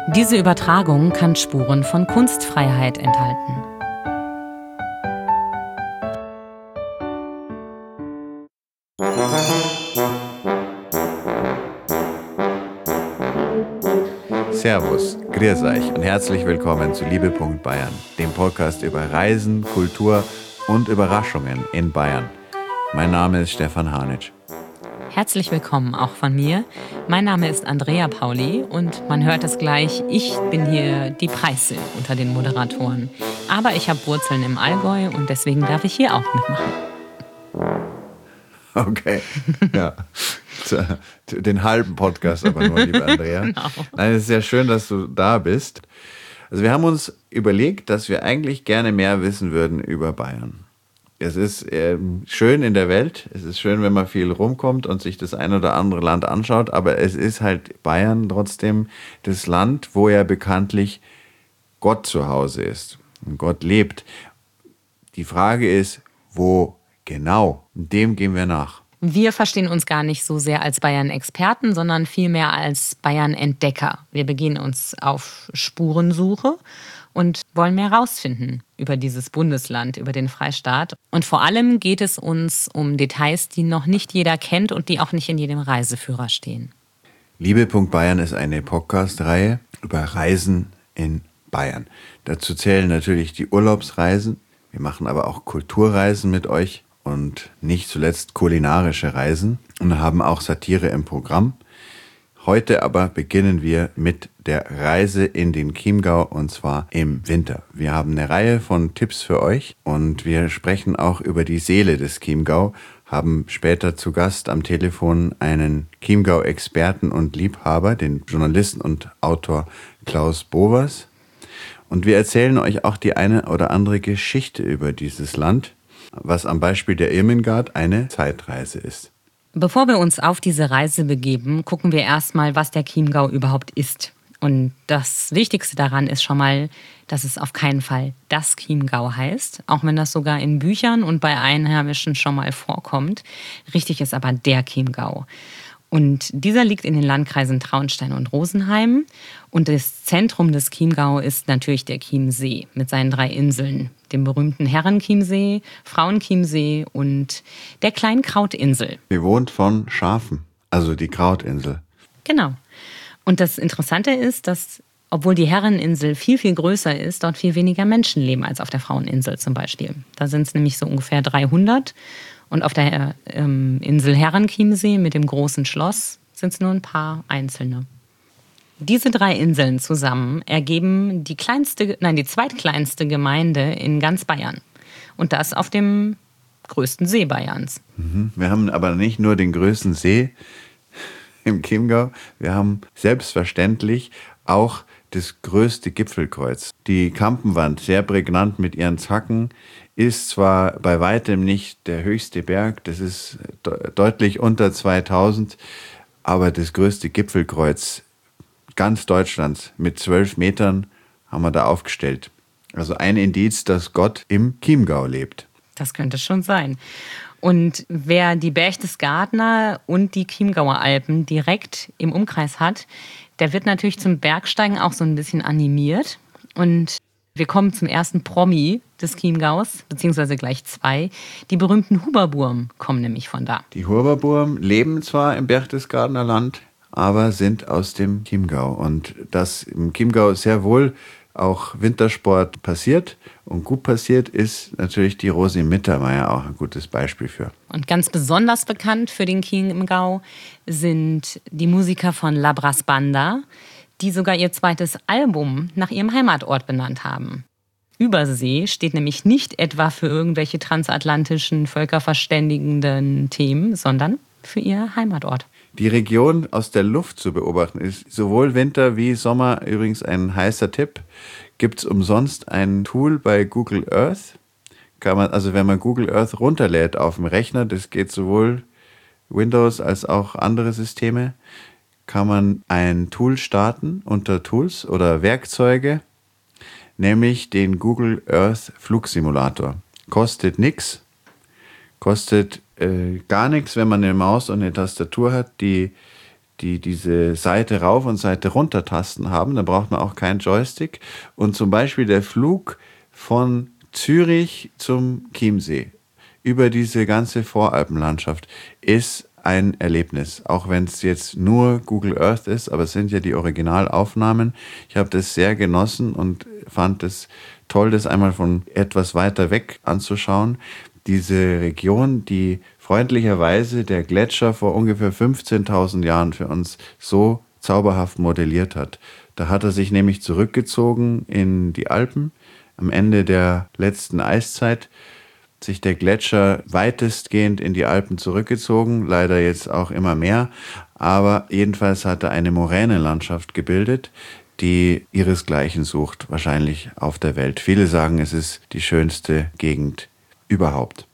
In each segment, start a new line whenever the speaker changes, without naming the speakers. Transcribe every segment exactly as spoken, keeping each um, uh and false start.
Diese Übertragung kann Spuren von Kunstfreiheit enthalten.
Servus, grüß euch und herzlich willkommen zu Liebe Punkt Bayern, dem Podcast über Reisen, Kultur und Überraschungen in Bayern. Mein Name ist Stefan Hanitsch.
Herzlich willkommen auch von mir. Mein Name ist Andrea Pauli und man hört es gleich, ich bin hier die Preiße unter den Moderatoren. Aber ich habe Wurzeln im Allgäu und deswegen darf ich hier auch mitmachen.
Okay, ja. Den halben Podcast aber nur, liebe Andrea. Genau. Nein, es ist sehr schön, dass du da bist. Also wir haben uns überlegt, dass wir eigentlich gerne mehr wissen würden über Bayern. Es ist äh, schön in der Welt, es ist schön, wenn man viel rumkommt und sich das ein oder andere Land anschaut, aber es ist halt Bayern trotzdem das Land, wo ja bekanntlich Gott zu Hause ist und Gott lebt. Die Frage ist, wo genau? Dem gehen wir nach.
Wir verstehen uns gar nicht so sehr als Bayern-Experten, sondern vielmehr als Bayern-Entdecker. Wir begeben uns auf Spurensuche und wollen mehr rausfinden über dieses Bundesland, über den Freistaat. Und vor allem geht es uns um Details, die noch nicht jeder kennt und die auch nicht in jedem Reiseführer stehen.
Liebe Punkt Bayern ist eine Podcast-Reihe über Reisen in Bayern. Dazu zählen natürlich die Urlaubsreisen. Wir machen aber auch Kulturreisen mit euch und nicht zuletzt kulinarische Reisen und haben auch Satire im Programm. Heute aber beginnen wir mit der Reise in den Chiemgau und zwar im Winter. Wir haben eine Reihe von Tipps für euch und wir sprechen auch über die Seele des Chiemgau, haben später zu Gast am Telefon einen Chiemgau-Experten und Liebhaber, den Journalisten und Autor Klaus Bovers. Und wir erzählen euch auch die eine oder andere Geschichte über dieses Land, was am Beispiel der Irmingard eine Zeitreise ist.
Bevor wir uns auf diese Reise begeben, gucken wir erstmal, was der Chiemgau überhaupt ist. Und das Wichtigste daran ist schon mal, dass es auf keinen Fall das Chiemgau heißt, auch wenn das sogar in Büchern und bei Einheimischen schon mal vorkommt. Richtig ist aber der Chiemgau. Und dieser liegt in den Landkreisen Traunstein und Rosenheim. Und das Zentrum des Chiemgau ist natürlich der Chiemsee mit seinen drei Inseln. Dem berühmten Herrenchiemsee, Frauenchiemsee und der kleinen Krautinsel.
Bewohnt von Schafen, also die Krautinsel.
Genau. Und das Interessante ist, dass, obwohl die Herreninsel viel, viel größer ist, dort viel weniger Menschen leben als auf der Fraueninsel zum Beispiel. Da sind es nämlich so ungefähr dreihundert. Und auf der ähm, Insel Herrenchiemsee mit dem großen Schloss sind es nur ein paar einzelne. Diese drei Inseln zusammen ergeben die kleinste, nein, die zweitkleinste Gemeinde in ganz Bayern. Und das auf dem größten See Bayerns.
Mhm. Wir haben aber nicht nur den größten See im Chiemgau, wir haben selbstverständlich auch das größte Gipfelkreuz. Die Kampenwand, sehr prägnant mit ihren Zacken, ist zwar bei weitem nicht der höchste Berg, das ist de- deutlich unter zweitausend, aber das größte Gipfelkreuz ganz Deutschlands mit zwölf Metern haben wir da aufgestellt. Also ein Indiz, dass Gott im Chiemgau lebt.
Das könnte schon sein. Und wer die Berchtesgadener und die Chiemgauer Alpen direkt im Umkreis hat, der wird natürlich zum Bergsteigen auch so ein bisschen animiert. Und wir kommen zum ersten Promi des Chiemgaus, beziehungsweise gleich zwei. Die berühmten Huberburm kommen nämlich von da.
Die Huberburm leben zwar im Berchtesgadener Land, aber sind aus dem Chiemgau. Und dass im Chiemgau sehr wohl auch Wintersport passiert und gut passiert, ist natürlich die Rosi Mittermeier auch ein gutes Beispiel für.
Und ganz besonders bekannt für den Chiemgau sind die Musiker von La Brass Banda, die sogar ihr zweites Album nach ihrem Heimatort benannt haben. Übersee steht nämlich nicht etwa für irgendwelche transatlantischen, völkerverständigenden Themen, sondern für ihr Heimatort.
Die Region aus der Luft zu beobachten ist sowohl Winter wie Sommer übrigens ein heißer Tipp. Gibt es umsonst ein Tool bei Google Earth. Kann man, also wenn man Google Earth runterlädt auf dem Rechner, das geht sowohl Windows als auch andere Systeme, kann man ein Tool starten unter Tools oder Werkzeuge, nämlich den Google Earth Flugsimulator. Kostet nichts, kostet äh, gar nichts, wenn man eine Maus und eine Tastatur hat. Die die diese Seite rauf und Seite runter Tasten haben. Da braucht man auch keinen Joystick. Und zum Beispiel der Flug von Zürich zum Chiemsee über diese ganze Voralpenlandschaft ist ein Erlebnis, auch wenn es jetzt nur Google Earth ist, aber es sind ja die Originalaufnahmen. Ich habe das sehr genossen und fand es toll, das einmal von etwas weiter weg anzuschauen. Diese Region, die freundlicherweise der Gletscher vor ungefähr fünfzehntausend Jahren für uns so zauberhaft modelliert hat. Da hat er sich nämlich zurückgezogen in die Alpen am Ende der letzten Eiszeit, sich der Gletscher weitestgehend in die Alpen zurückgezogen, leider jetzt auch immer mehr, aber jedenfalls hat er eine Moränenlandschaft gebildet, die ihresgleichen sucht, wahrscheinlich auf der Welt. Viele sagen, es ist die schönste Gegend überhaupt.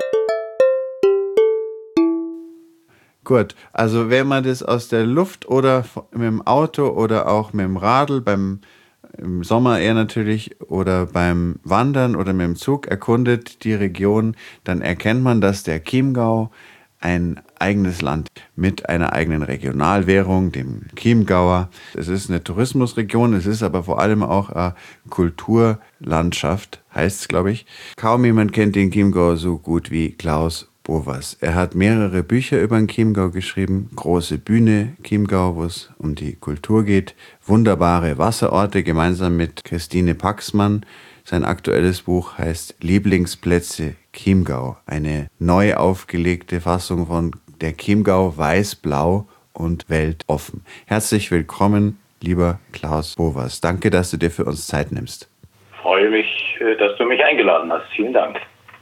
Gut, also wenn man das aus der Luft oder mit dem Auto oder auch mit dem Radl beim im Sommer eher natürlich oder beim Wandern oder mit dem Zug erkundet die Region, dann erkennt man, dass der Chiemgau ein eigenes Land mit einer eigenen Regionalwährung, dem Chiemgauer. Es ist eine Tourismusregion, es ist aber vor allem auch eine Kulturlandschaft, heißt es, glaube ich. Kaum jemand kennt den Chiemgau so gut wie Klaus Bovers. Er hat mehrere Bücher über den Chiemgau geschrieben. Große Bühne Chiemgau, wo es um die Kultur geht. Wunderbare Wasserorte, gemeinsam mit Christine Paxmann. Sein aktuelles Buch heißt Lieblingsplätze Chiemgau. Eine neu aufgelegte Fassung von der Chiemgau, weiß-blau und weltoffen. Herzlich willkommen, lieber Klaus Bovers. Danke, dass du dir für uns Zeit nimmst.
Ich freue mich, dass du mich eingeladen hast. Vielen Dank.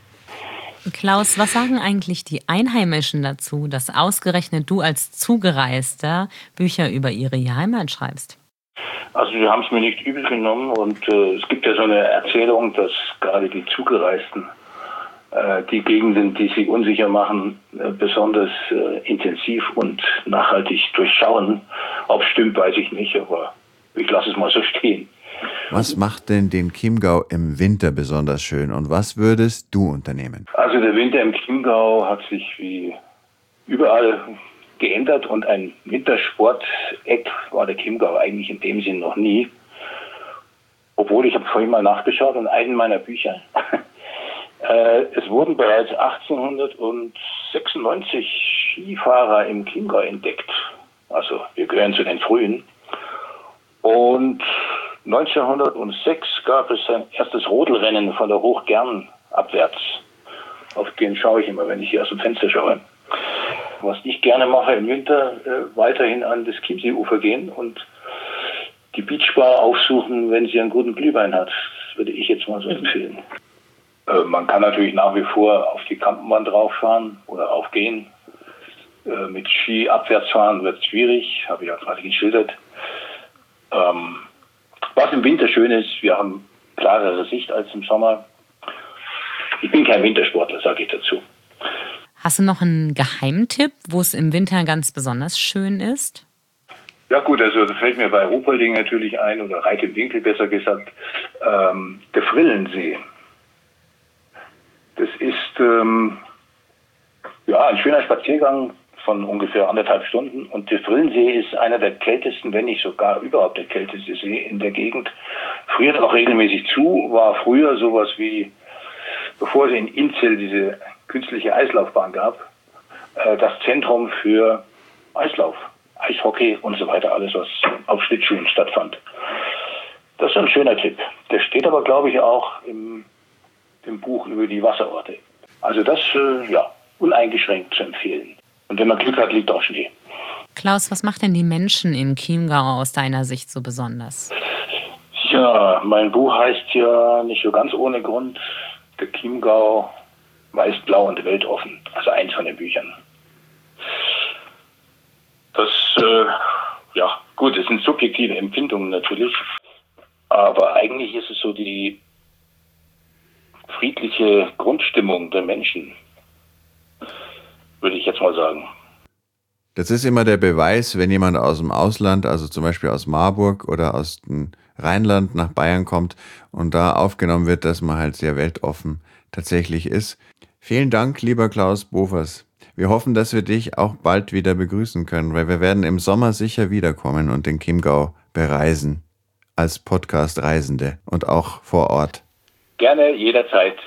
Klaus, was sagen eigentlich die Einheimischen dazu, dass ausgerechnet du als Zugereister Bücher über ihre Heimat schreibst?
Also sie haben es mir nicht übel genommen und äh, es gibt ja so eine Erzählung, dass gerade die Zugereisten äh, die Gegenden, die sie unsicher machen, äh, besonders äh, intensiv und nachhaltig durchschauen. Ob es stimmt, weiß ich nicht, aber ich lasse es mal so stehen.
Was macht denn den Chiemgau im Winter besonders schön und was würdest du unternehmen?
Also der Winter im Chiemgau hat sich wie überall geändert und ein Wintersporteck war der Chiemgau eigentlich in dem Sinn noch nie. Obwohl, ich habe vorhin mal nachgeschaut in einem meiner Bücher. äh, es wurden bereits achtzehnhundertsechsundneunzig Skifahrer im Chiemgau entdeckt. Also wir gehören zu den frühen. Und neunzehnhundertsechs gab es sein erstes Rodelrennen von der Hochgern abwärts. Auf den schaue ich immer, wenn ich hier aus dem Fenster schaue. Was ich gerne mache im Winter, äh, weiterhin an das Chiemseeufer gehen und die Beachbar aufsuchen, wenn sie einen guten Glühwein hat. Das würde ich jetzt mal so empfehlen. Äh, man kann natürlich nach wie vor auf die Kampenwand rauffahren oder aufgehen. Äh, mit Ski abwärts fahren wird schwierig, habe ich ja gerade geschildert. Ähm, Was im Winter schön ist, wir haben klarere Sicht als im Sommer. Ich bin kein Wintersportler, sage ich dazu.
Hast du noch einen Geheimtipp, wo es im Winter ganz besonders schön ist?
Ja gut, also das fällt mir bei Ruhpolding natürlich ein, oder Reit im Winkel besser gesagt, ähm, der Frillensee. Das ist ähm, ja ein schöner Spaziergang von ungefähr anderthalb Stunden. Und der Frillensee ist einer der kältesten, wenn nicht sogar überhaupt der kälteste See in der Gegend. Friert auch regelmäßig zu, war früher sowas wie, bevor es in Inzell diese künstliche Eislaufbahn gab, äh, das Zentrum für Eislauf, Eishockey und so weiter, alles was auf Schlittschuhen stattfand. Das ist ein schöner Tipp. Der steht aber, glaube ich, auch im, im Buch über die Wasserorte. Also das, äh, ja, uneingeschränkt zu empfehlen. Und wenn man Glück hat, liegt auch Schnee.
Klaus, was macht denn die Menschen im Chiemgau aus deiner Sicht so besonders?
Ja, mein Buch heißt ja nicht so ganz ohne Grund der Chiemgau, weiß, blau und weltoffen. Also eins von den Büchern. Das, äh, ja, gut, es sind subjektive Empfindungen natürlich. Aber eigentlich ist es so die friedliche Grundstimmung der Menschen, würde ich jetzt mal sagen.
Das ist immer der Beweis, wenn jemand aus dem Ausland, also zum Beispiel aus Marburg oder aus dem Rheinland nach Bayern kommt und da aufgenommen wird, dass man halt sehr weltoffen tatsächlich ist. Vielen Dank, lieber Klaus Bovers. Wir hoffen, dass wir dich auch bald wieder begrüßen können, weil wir werden im Sommer sicher wiederkommen und den Chiemgau bereisen. Als Podcast-Reisende und auch vor Ort.
Gerne, jederzeit.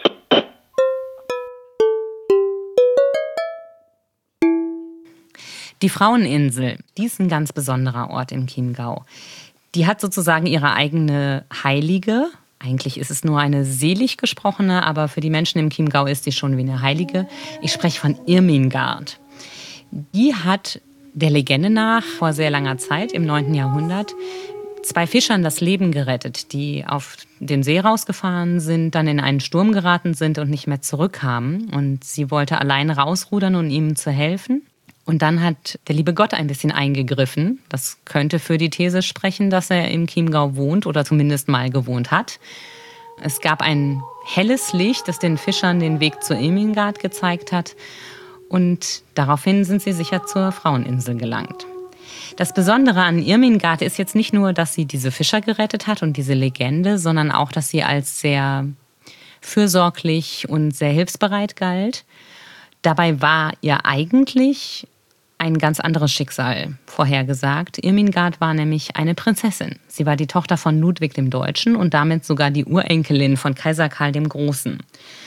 Die Fraueninsel, die ist ein ganz besonderer Ort im Chiemgau. Die hat sozusagen ihre eigene Heilige. Eigentlich ist es nur eine selig gesprochene, aber für die Menschen im Chiemgau ist sie schon wie eine Heilige. Ich spreche von Irmingard. Die hat der Legende nach vor sehr langer Zeit, im neunten Jahrhundert, zwei Fischern das Leben gerettet, die auf den See rausgefahren sind, dann in einen Sturm geraten sind und nicht mehr zurückkamen. Und sie wollte allein rausrudern, um ihm zu helfen. Und dann hat der liebe Gott ein bisschen eingegriffen. Das könnte für die These sprechen, dass er im Chiemgau wohnt oder zumindest mal gewohnt hat. Es gab ein helles Licht, das den Fischern den Weg zur Irmingard gezeigt hat. Und daraufhin sind sie sicher zur Fraueninsel gelangt. Das Besondere an Irmingard ist jetzt nicht nur, dass sie diese Fischer gerettet hat und diese Legende, sondern auch, dass sie als sehr fürsorglich und sehr hilfsbereit galt. Dabei war ihr eigentlich ein ganz anderes Schicksal vorhergesagt. Irmingard war nämlich eine Prinzessin. Sie war die Tochter von Ludwig dem Deutschen und damit sogar die Urenkelin von Kaiser Karl dem Großen.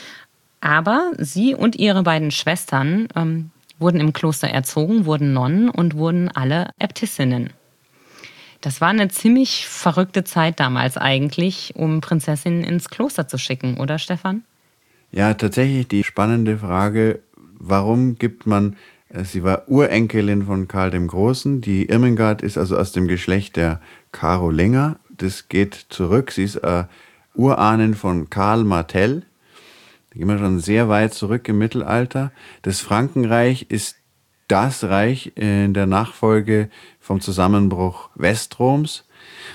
Aber sie und ihre beiden Schwestern ähm, wurden im Kloster erzogen, wurden Nonnen und wurden alle Äbtissinnen. Das war eine ziemlich verrückte Zeit damals eigentlich, um Prinzessinnen ins Kloster zu schicken, oder Stefan?
Ja, tatsächlich die spannende Frage, warum gibt man, sie war Urenkelin von Karl dem Großen, die Irmingard ist also aus dem Geschlecht der Karolinger, das geht zurück, sie ist äh, Urahnin von Karl Martell. Da gehen wir schon sehr weit zurück im Mittelalter. Das Frankenreich ist das Reich in der Nachfolge vom Zusammenbruch Westroms.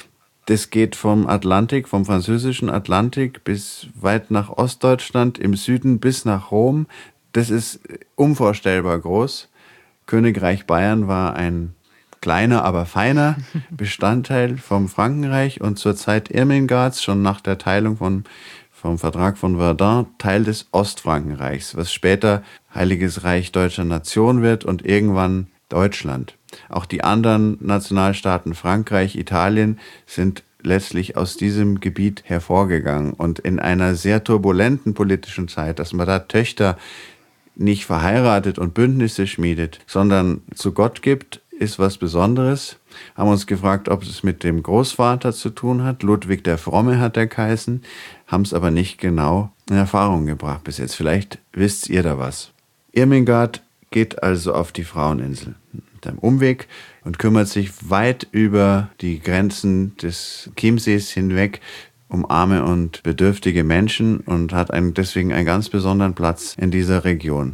Das geht vom Atlantik, vom französischen Atlantik bis weit nach Ostdeutschland, im Süden bis nach Rom. Das ist unvorstellbar groß. Königreich Bayern war ein kleiner, aber feiner Bestandteil vom Frankenreich und zur Zeit Irmingards, schon nach der Teilung von vom Vertrag von Verdun, Teil des Ostfrankenreichs, was später Heiliges Reich Deutscher Nation wird und irgendwann Deutschland. Auch die anderen Nationalstaaten Frankreich, Italien sind letztlich aus diesem Gebiet hervorgegangen. Und in einer sehr turbulenten politischen Zeit, dass man da Töchter nicht verheiratet und Bündnisse schmiedet, sondern zu Gott gibt, ist was Besonderes. Haben uns gefragt, ob es mit dem Großvater zu tun hat. Ludwig der Fromme hat er geheißen, haben es aber nicht genau in Erfahrung gebracht bis jetzt. Vielleicht wisst ihr da was. Irmingard geht also auf die Fraueninsel mit einem Umweg und kümmert sich weit über die Grenzen des Chiemsees hinweg um arme und bedürftige Menschen und hat einen, deswegen einen ganz besonderen Platz in dieser Region.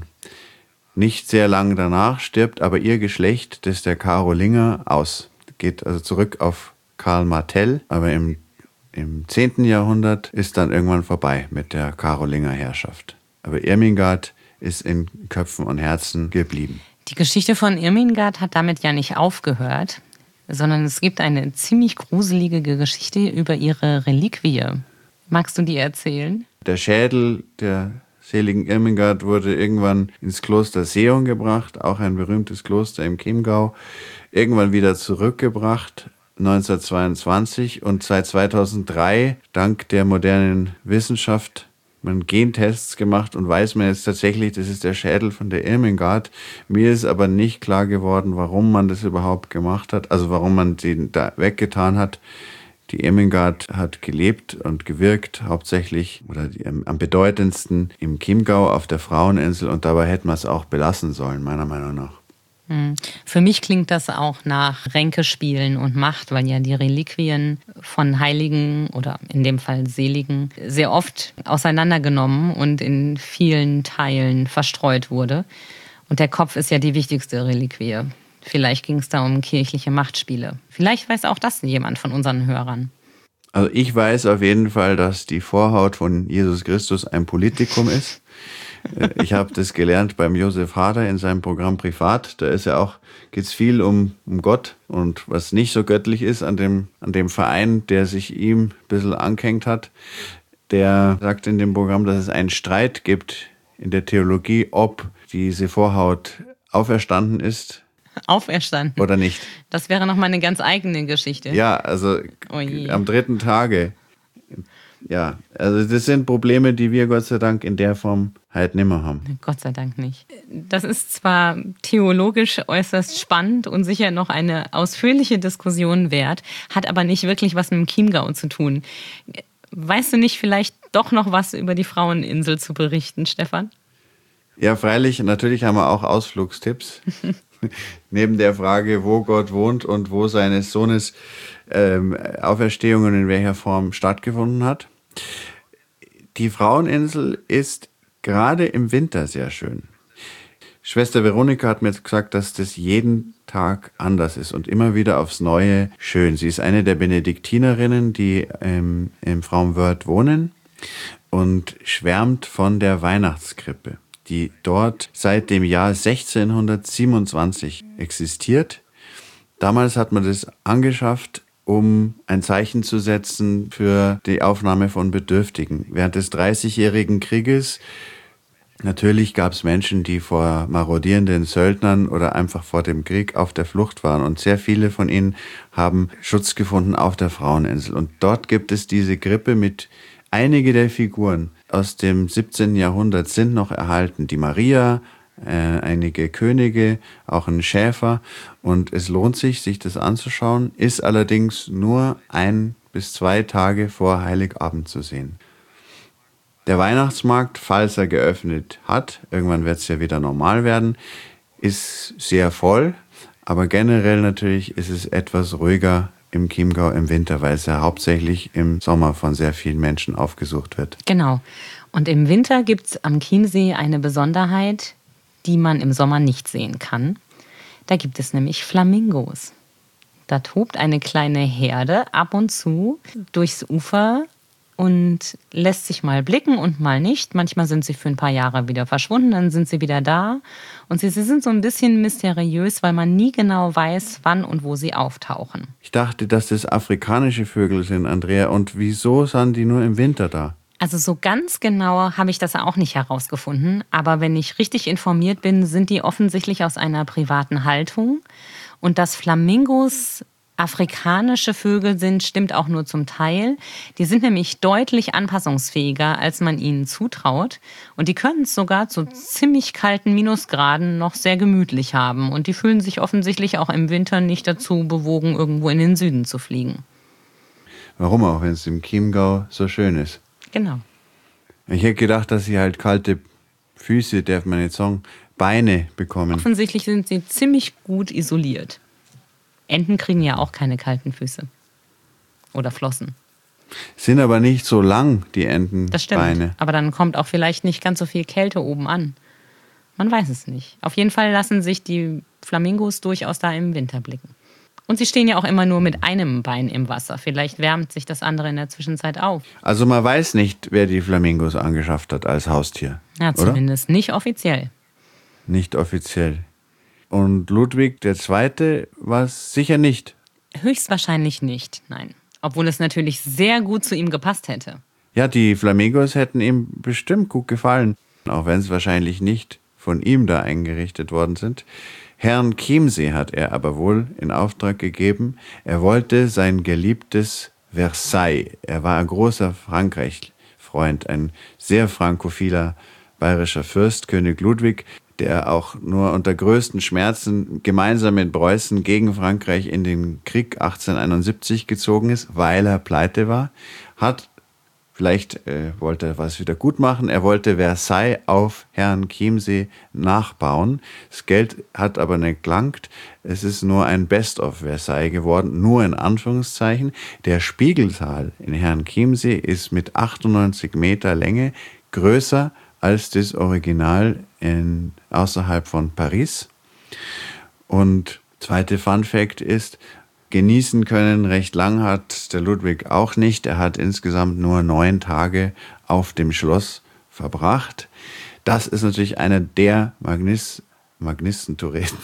Nicht sehr lang danach stirbt aber ihr Geschlecht, das der Karolinger, aus. Geht also zurück auf Karl Martell, aber im, im zehnten Jahrhundert ist dann irgendwann vorbei mit der Karolinger Herrschaft. Aber Irmingard ist in Köpfen und Herzen geblieben.
Die Geschichte von Irmingard hat damit ja nicht aufgehört, sondern es gibt eine ziemlich gruselige Geschichte über ihre Reliquie. Magst du die erzählen?
Der Schädel der seligen Irmingard wurde irgendwann ins Kloster Seeon gebracht, auch ein berühmtes Kloster im Chiemgau, irgendwann wieder zurückgebracht, neunzehnhundertzweiundzwanzig, und seit zweitausenddrei, dank der modernen Wissenschaft, man Gentests gemacht und weiß man jetzt tatsächlich, das ist der Schädel von der Irmingard. Mir ist aber nicht klar geworden, warum man das überhaupt gemacht hat, also warum man den da weggetan hat. Die Irmingard hat gelebt und gewirkt, hauptsächlich oder die, am bedeutendsten im Chiemgau auf der Fraueninsel, und dabei hätte man es auch belassen sollen, meiner Meinung nach.
Für mich klingt das auch nach Ränkespielen und Macht, weil ja die Reliquien von Heiligen oder in dem Fall Seligen sehr oft auseinandergenommen und in vielen Teilen verstreut wurde. Und der Kopf ist ja die wichtigste Reliquie. Vielleicht ging es da um kirchliche Machtspiele. Vielleicht weiß auch das jemand von unseren Hörern.
Also ich weiß auf jeden Fall, dass die Vorhaut von Jesus Christus ein Politikum ist. Ich habe das gelernt beim Josef Hader in seinem Programm Privat. Da ist ja auch, geht es viel um, um Gott und was nicht so göttlich ist an dem, an dem Verein, der sich ihm ein bisschen angehängt hat. Der sagt in dem Programm, dass es einen Streit gibt in der Theologie, ob diese Vorhaut auferstanden ist.
Auferstanden?
Oder nicht.
Das wäre nochmal eine ganz eigene Geschichte.
Ja, also
oh
am dritten Tage. Ja, also das sind Probleme, die wir Gott sei Dank in der Form halt nimmer haben.
Gott sei Dank nicht. Das ist zwar theologisch äußerst spannend und sicher noch eine ausführliche Diskussion wert, hat aber nicht wirklich was mit dem Chiemgau zu tun. Weißt du nicht vielleicht doch noch was über die Fraueninsel zu berichten, Stefan?
Ja, freilich. Natürlich haben wir auch Ausflugstipps. Neben der Frage, wo Gott wohnt und wo seines Sohnes ähm, Auferstehung und in welcher Form stattgefunden hat. Die Fraueninsel ist gerade im Winter sehr schön. Schwester Veronika hat mir jetzt gesagt, dass das jeden Tag anders ist und immer wieder aufs Neue schön. Sie ist eine der Benediktinerinnen, die ähm, im Frauenwörth wohnen und schwärmt von der Weihnachtskrippe, die dort seit dem Jahr sechzehnhundertsiebenundzwanzig existiert. Damals hat man das angeschafft, um ein Zeichen zu setzen für die Aufnahme von Bedürftigen. Während des Dreißigjährigen Krieges, natürlich gab es Menschen, die vor marodierenden Söldnern oder einfach vor dem Krieg auf der Flucht waren. Und sehr viele von ihnen haben Schutz gefunden auf der Fraueninsel. Und dort gibt es diese Krippe mit einige der Figuren aus dem siebzehnten Jahrhundert sind noch erhalten. Die Maria, äh, einige Könige, auch ein Schäfer. Und es lohnt sich, sich das anzuschauen, ist allerdings nur ein bis zwei Tage vor Heiligabend zu sehen. Der Weihnachtsmarkt, falls er geöffnet hat, irgendwann wird es ja wieder normal werden, ist sehr voll. Aber generell natürlich ist es etwas ruhiger im Chiemgau im Winter, weil es ja hauptsächlich im Sommer von sehr vielen Menschen aufgesucht wird.
Genau. Und im Winter gibt es am Chiemsee eine Besonderheit, die man im Sommer nicht sehen kann. Da gibt es nämlich Flamingos. Da tobt eine kleine Herde ab und zu durchs Ufer und lässt sich mal blicken und mal nicht. Manchmal sind sie für ein paar Jahre wieder verschwunden, dann sind sie wieder da. Und sie, sie sind so ein bisschen mysteriös, weil man nie genau weiß, wann und wo sie auftauchen.
Ich dachte, dass das afrikanische Vögel sind, Andrea. Und wieso sind die nur im Winter da?
Also so ganz genau habe ich das auch nicht herausgefunden. Aber wenn ich richtig informiert bin, sind die offensichtlich aus einer privaten Haltung. Und dass Flamingos afrikanische Vögel sind, stimmt auch nur zum Teil. Die sind nämlich deutlich anpassungsfähiger, als man ihnen zutraut. Und die können es sogar zu ziemlich kalten Minusgraden noch sehr gemütlich haben. Und die fühlen sich offensichtlich auch im Winter nicht dazu bewogen, irgendwo in den Süden zu fliegen.
Warum auch, wenn es im Chiemgau so schön ist?
Genau.
Ich hätte gedacht, dass sie halt kalte Füße, darf man nicht sagen, Beine bekommen.
Offensichtlich sind sie ziemlich gut isoliert. Enten kriegen ja auch keine kalten Füße. Oder Flossen.
Sind aber nicht so lang, die Entenbeine.
Das stimmt. Beine. Aber dann kommt auch vielleicht nicht ganz so viel Kälte oben an. Man weiß es nicht. Auf jeden Fall lassen sich die Flamingos durchaus da im Winter blicken. Und sie stehen ja auch immer nur mit einem Bein im Wasser. Vielleicht wärmt sich das andere in der Zwischenzeit auf.
Also man weiß nicht, wer die Flamingos angeschafft hat als Haustier.
Ja, zumindest oder? Nicht offiziell.
Nicht offiziell. Und Ludwig der Zweite war es sicher nicht.
Höchstwahrscheinlich nicht, nein. Obwohl es natürlich sehr gut zu ihm gepasst hätte.
Ja, die Flamingos hätten ihm bestimmt gut gefallen. Auch wenn es wahrscheinlich nicht von ihm da eingerichtet worden sind. Herrn Chiemsee hat er aber wohl in Auftrag gegeben. Er wollte sein geliebtes Versailles. Er war ein großer Frankreich-Freund, ein sehr frankophiler bayerischer Fürst, König Ludwig, der auch nur unter größten Schmerzen gemeinsam mit Preußen gegen Frankreich in den Krieg achtzehnhunderteinundsiebzig gezogen ist, weil er pleite war, hat Vielleicht äh, wollte er was wieder gut machen. Er wollte Versailles auf Herrn Chiemsee nachbauen. Das Geld hat aber nicht gelangt. Es ist nur ein Best of Versailles geworden, nur in Anführungszeichen. Der Spiegelsaal in Herrn Chiemsee ist mit achtundneunzig Meter Länge größer als das Original in, außerhalb von Paris. Und zweite Fun Fact ist, genießen können recht lang hat der Ludwig auch nicht. Er hat insgesamt nur neun Tage auf dem Schloss verbracht. Das ist natürlich einer der Magnis, Magnistentouristen.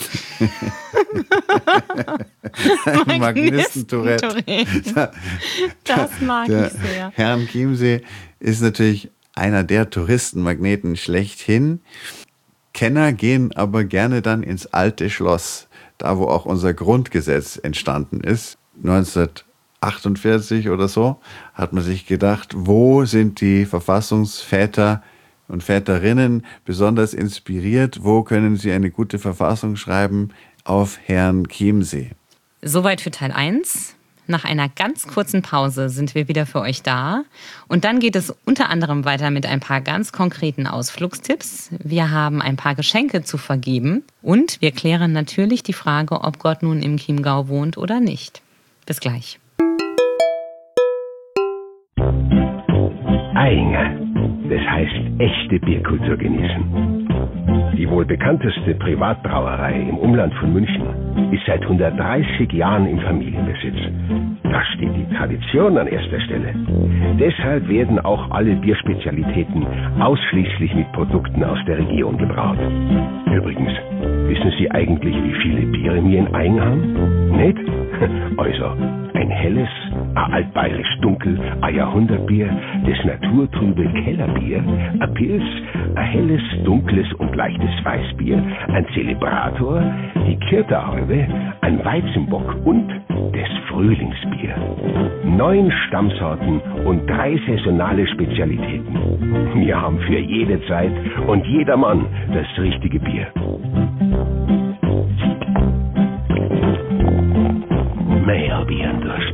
Magnistentourette.
Das mag
der
ich sehr.
Herrn Chiemsee ist natürlich einer der Touristenmagneten schlechthin. Kenner gehen aber gerne dann ins alte Schloss, da wo auch unser Grundgesetz entstanden ist. neunzehnhundertachtundvierzig oder so hat man sich gedacht, wo sind die Verfassungsväter und Väterinnen besonders inspiriert, wo können sie eine gute Verfassung schreiben? Auf Herrn Chiemsee.
Soweit für Teil eins. Nach einer ganz kurzen Pause sind wir wieder für euch da. Und dann geht es unter anderem weiter mit ein paar ganz konkreten Ausflugstipps. Wir haben ein paar Geschenke zu vergeben. Und wir klären natürlich die Frage, ob Gott nun im Chiemgau wohnt oder nicht. Bis gleich.
Ayinger. Das heißt, echte Bierkultur genießen. Die wohl bekannteste Privatbrauerei im Umland von München ist seit hundertdreißig Jahren im Familienbesitz. Da steht die Tradition an erster Stelle. Deshalb werden auch alle Bierspezialitäten ausschließlich mit Produkten aus der Region gebraut. Übrigens, wissen Sie eigentlich, wie viele Biere wir in Aing haben? Nicht? Also, ein helles, ein altbayerisch dunkel, ein Jahrhundertbier, das naturtrübe Kellerbier, ein Pils, ein helles, dunkles und leichtes Weißbier, ein Zelebrator, die Kirterhalbe, ein Weizenbock und das Frühlingsbier. Neun Stammsorten und drei saisonale Spezialitäten. Wir haben für jede Zeit und jedermann das richtige Bier. Mehr hab ich an Durst.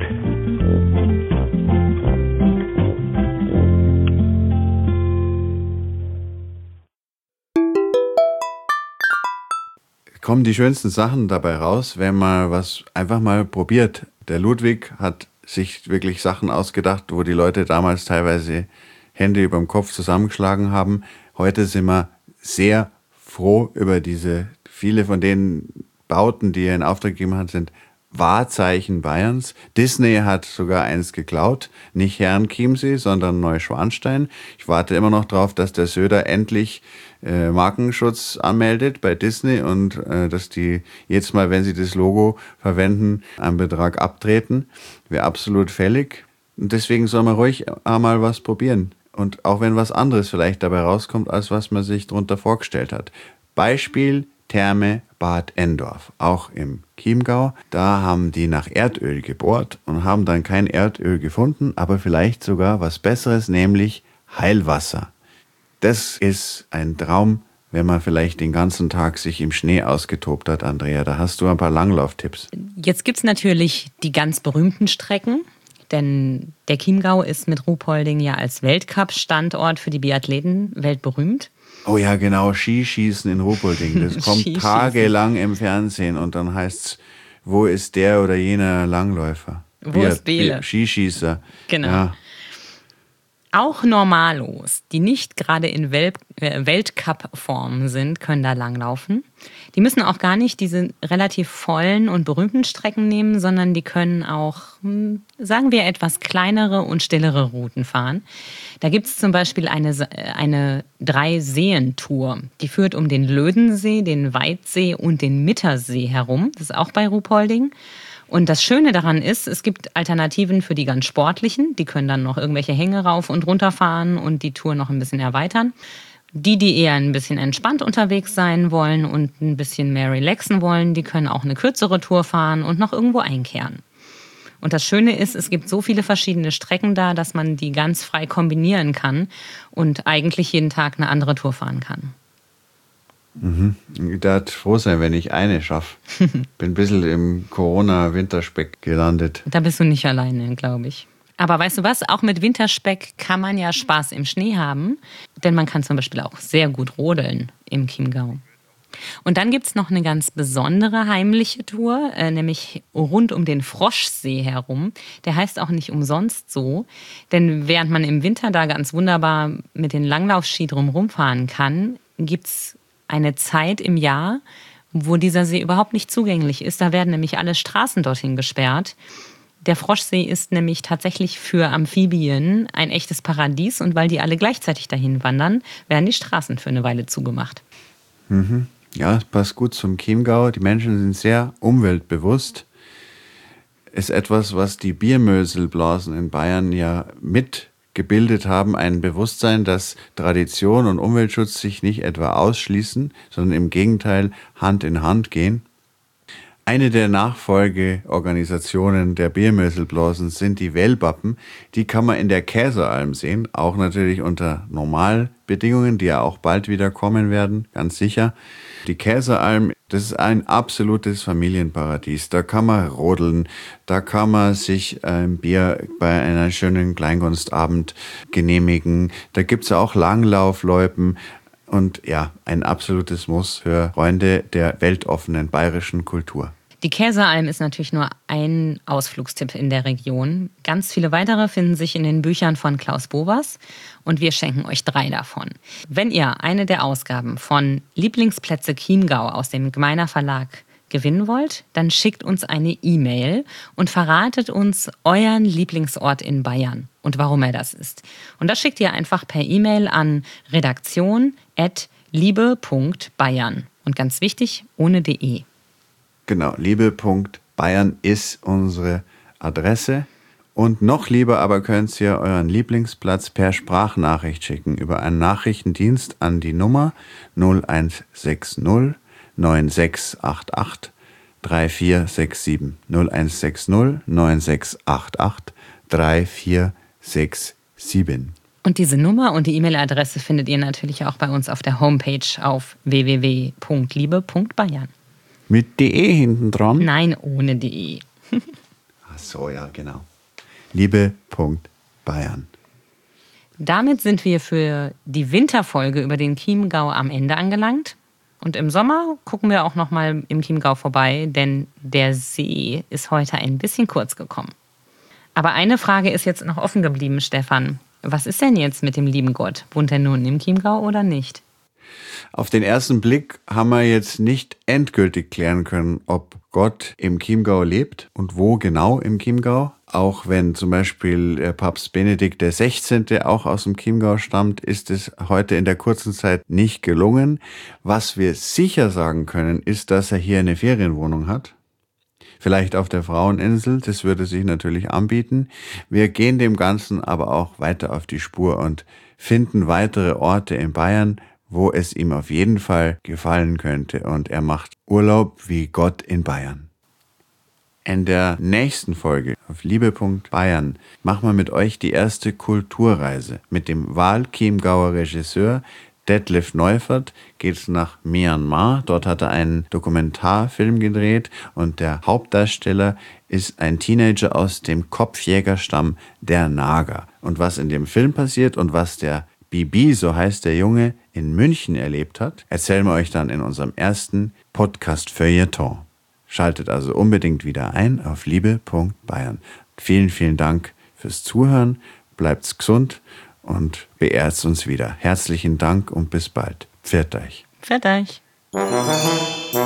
Kommen die schönsten Sachen dabei raus, wenn man was einfach mal probiert. Der Ludwig hat sich wirklich Sachen ausgedacht, wo die Leute damals teilweise Hände über dem Kopf zusammengeschlagen haben. Heute sind wir sehr froh über diese, viele von den Bauten, die er in Auftrag gegeben hat, sind Wahrzeichen Bayerns. Disney hat sogar eins geklaut, nicht Herrn Chiemsee, sondern Neuschwanstein. Ich warte immer noch drauf, dass der Söder endlich äh, Markenschutz anmeldet bei Disney und äh, dass die jetzt mal, wenn sie das Logo verwenden, einen Betrag abtreten. Wäre absolut fällig. Und deswegen soll man ruhig einmal was probieren. Und auch wenn was anderes vielleicht dabei rauskommt, als was man sich darunter vorgestellt hat. Beispiel Therme Bad Endorf, auch im Chiemgau. Da haben die nach Erdöl gebohrt und haben dann kein Erdöl gefunden, aber vielleicht sogar was Besseres, nämlich Heilwasser. Das ist ein Traum, wenn man vielleicht den ganzen Tag sich im Schnee ausgetobt hat, Andrea. Da hast du ein paar Langlauftipps.
Jetzt gibt es natürlich die ganz berühmten Strecken, denn der Chiemgau ist mit Ruhpolding ja als Weltcup-Standort für die Biathleten weltberühmt.
Oh ja, genau, Skischießen in Ruhpolding. Das kommt tagelang im Fernsehen und dann heißt's, wo ist der oder jener Langläufer?
Wo
Bier,
ist Bele?
Bier, Skischießer.
Genau.
Ja.
Auch Normalos, die nicht gerade in Wel- äh, Weltcup-Form sind, können da langlaufen. Die müssen auch gar nicht diese relativ vollen und berühmten Strecken nehmen, sondern die können auch, hm, sagen wir, etwas kleinere und stillere Routen fahren. Da gibt es zum Beispiel eine, eine Drei-Seen-Tour. Die führt um den Lödensee, den Weitsee und den Mittersee herum. Das ist auch bei Ruhpolding. Und das Schöne daran ist, es gibt Alternativen für die ganz Sportlichen. Die können dann noch irgendwelche Hänge rauf und runter fahren und die Tour noch ein bisschen erweitern. Die, die eher ein bisschen entspannt unterwegs sein wollen und ein bisschen mehr relaxen wollen, die können auch eine kürzere Tour fahren und noch irgendwo einkehren. Und das Schöne ist, es gibt so viele verschiedene Strecken da, dass man die ganz frei kombinieren kann und eigentlich jeden Tag eine andere Tour fahren kann.
Mhm. Ich darf froh sein, wenn ich eine schaffe. Bin ein bisschen im Corona-Winterspeck gelandet.
Da bist du nicht alleine, glaube ich. Aber weißt du was, auch mit Winterspeck kann man ja Spaß im Schnee haben, denn man kann zum Beispiel auch sehr gut rodeln im Chiemgau. Und dann gibt es noch eine ganz besondere heimliche Tour, äh, nämlich rund um den Froschsee herum. Der heißt auch nicht umsonst so, denn während man im Winter da ganz wunderbar mit den Langlaufski drum rumfahren kann, gibt es eine Zeit im Jahr, wo dieser See überhaupt nicht zugänglich ist. Da werden nämlich alle Straßen dorthin gesperrt. Der Froschsee ist nämlich tatsächlich für Amphibien ein echtes Paradies und weil die alle gleichzeitig dahin wandern, werden die Straßen für eine Weile zugemacht.
Mhm. Ja, es passt gut zum Chiemgau. Die Menschen sind sehr umweltbewusst. Ist etwas, was die Biermöselblasen in Bayern ja mit gebildet haben, ein Bewusstsein, dass Tradition und Umweltschutz sich nicht etwa ausschließen, sondern im Gegenteil Hand in Hand gehen. Eine der Nachfolgeorganisationen der Biermöselblasen sind die Wellbappen. Die kann man in der Käseralm sehen, auch natürlich unter Normalbedingungen, die ja auch bald wieder kommen werden, ganz sicher. Die Käseralm, das ist ein absolutes Familienparadies. Da kann man rodeln, da kann man sich ein Bier bei einer schönen Kleinkunstabend genehmigen. Da gibt's auch Langlaufloipen. Und ja, ein absolutes Muss für Freunde der weltoffenen bayerischen Kultur.
Die Käseralm ist natürlich nur ein Ausflugstipp in der Region. Ganz viele weitere finden sich in den Büchern von Klaus Bovers und wir schenken euch drei davon. Wenn ihr eine der Ausgaben von Lieblingsplätze Chiemgau aus dem Gmeiner Verlag gewinnen wollt, dann schickt uns eine E-Mail und verratet uns euren Lieblingsort in Bayern und warum er das ist. Und das schickt ihr einfach per E-Mail an redaktion at liebe punkt bayern. Und ganz wichtig, ohne de.
Genau, liebe punkt bayern ist unsere Adresse. Und noch lieber aber könnt ihr euren Lieblingsplatz per Sprachnachricht schicken über einen Nachrichtendienst an die Nummer null eins sechs null neun sechs acht acht drei vier sechs sieben. null eins sechs null neun sechs acht acht drei vier sechs sieben.
Und diese Nummer und die E-Mail-Adresse findet ihr natürlich auch bei uns auf der Homepage auf w w w punkt liebe punkt bayern.
Mit de hinten dran?
Nein, ohne de.
Ach so, ja, genau. liebe punkt bayern.
Damit sind wir für die Winterfolge über den Chiemgau am Ende angelangt. Und im Sommer gucken wir auch noch mal im Chiemgau vorbei, denn der See ist heute ein bisschen kurz gekommen. Aber eine Frage ist jetzt noch offen geblieben, Stefan. Was ist denn jetzt mit dem lieben Gott? Wohnt er nun im Chiemgau oder nicht?
Auf den ersten Blick haben wir jetzt nicht endgültig klären können, ob Gott im Chiemgau lebt und wo genau im Chiemgau. Auch wenn zum Beispiel der Papst Benedikt der Sechzehnte auch aus dem Chiemgau stammt, ist es heute in der kurzen Zeit nicht gelungen. Was wir sicher sagen können, ist, dass er hier eine Ferienwohnung hat. Vielleicht auf der Fraueninsel, das würde sich natürlich anbieten. Wir gehen dem Ganzen aber auch weiter auf die Spur und finden weitere Orte in Bayern, wo es ihm auf jeden Fall gefallen könnte und er macht Urlaub wie Gott in Bayern. In der nächsten Folge auf liebe punkt bayern machen wir mit euch die erste Kulturreise. Mit dem Wahl-Chiemgauer Regisseur Detlef Neufert geht es nach Myanmar. Dort hat er einen Dokumentarfilm gedreht und der Hauptdarsteller ist ein Teenager aus dem Kopfjägerstamm der Naga. Und was in dem Film passiert und was der Bibi, so heißt der Junge, in München erlebt hat, erzählen wir euch dann in unserem ersten Podcast-Feuilleton. Schaltet also unbedingt wieder ein auf liebe punkt bayern. Vielen, vielen Dank fürs Zuhören, bleibt's gesund und beehrt uns wieder. Herzlichen Dank und bis bald. Pfiat euch.
Pfiat euch.